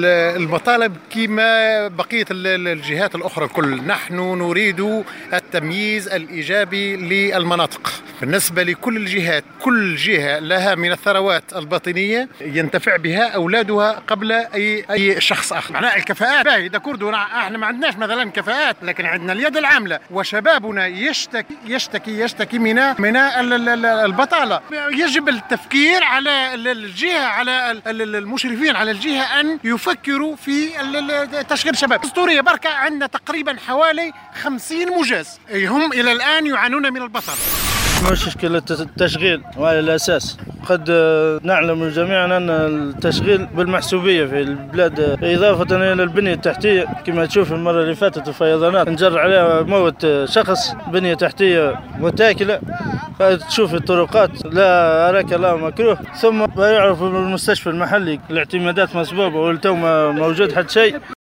المطالب كما بقية الجهات الأخرى الكل. نحن نريد التمييز الإيجابي للمناطق بالنسبة لكل الجهات. كل جهة لها من الثروات الباطنية ينتفع بها أولادها قبل أي شخص آخر. معناها الكفاءات باهي إذا كردوا احنا ما عندناش مثلا كفاءات، لكن عندنا اليد العاملة، وشبابنا يشتكي من البطالة. يجب التفكير على الجهة، على المشرفين على الجهة أن يفكروا في تشغيل الشباب. أسطورية بركة عندنا تقريبا حوالي 50 مجاز هم إلى الآن يعانون من البطالة. مشكلة التشغيل وعلى الأساس قد نعلم جميعا أن التشغيل بالمحسوبية في البلاد، إضافة إلى البنية التحتية كما تشوف المرة اللي فاتت الفيضانات نجر عليها موت شخص، بنية تحتية متاكلة. تشوف الطرقات لا أراك الله مكروه. ثم يعرف المستشفى المحلي الاعتمادات مسبوبة والتو موجود حتى شيء.